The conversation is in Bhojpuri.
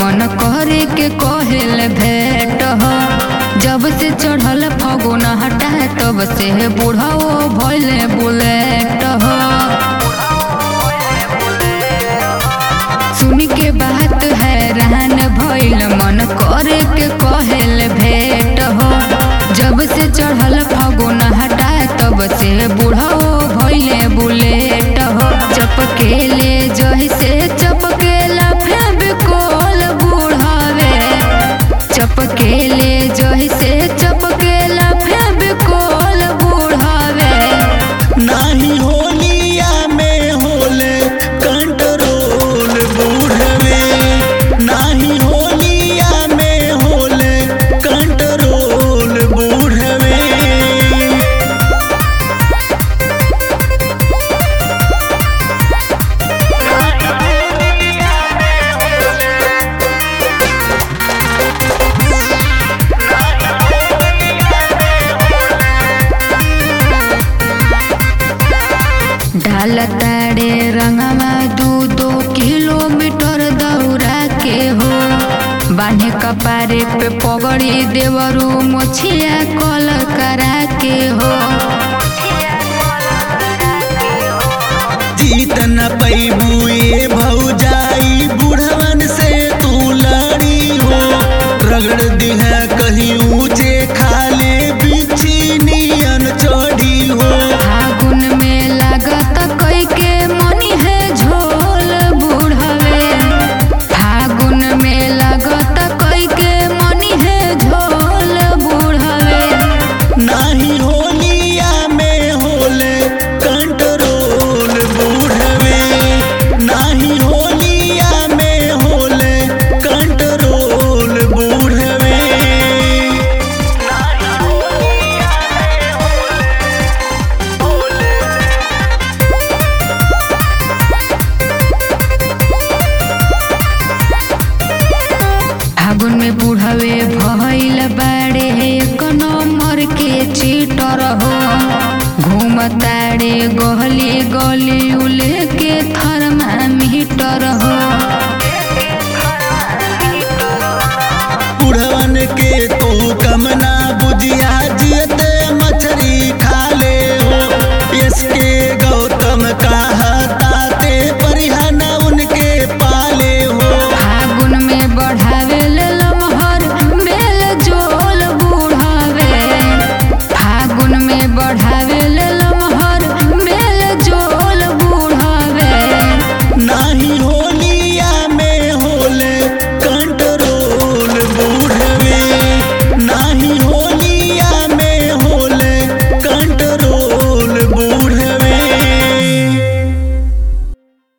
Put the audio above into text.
मन करे के कहेल भेंट हो। जब से चढ़ल फगुन हटा तब से बूढ़ो भइले बुलेट हो। सुन के बात हैरान भइल मन करे के कहेल भेंट हो। जब से चढ़ल फगुन हटा तब से बूढ़ो भइले बुलेट हो। चपकेले जैसे चपकेला फेविकोल बुढ़ावे, चपकेले जैसे चपकेला फेविकोल बुढ़ावे। नाही होलिया में होले कंट्रोल बूढ़वे, नाही होलिया में होले कंट्रोल बूढ़वे। डाल ताड़े रंगवा 2-2 किलोमीटर दौड़ा के हो। बान्हे कपारे पे पगड़ी देवरू मोछिया कल करा के हो। जीत न पैबू ए भौजाई बुढ़वन से तू लड़ी हो। रगड़ दिहा कहीं ऊंचे खाले बिछी नियन चढ़ी हो। फागुन में लागत कई के मनी है झोल बुढ़वे, फागुन में लागत कई के मनी है झोल बुढ़वे। नाही होलिया में होले कंट्रोल बूढ़वे, नाही होलिया में होले कंट्रोल बूढ़वे। फागुन में बुढ़वे भइल बाड़े एक नंबर के चीटर हो। घूमताड़े गली गली उले के थर्मामीटर हो। बुढ़वन के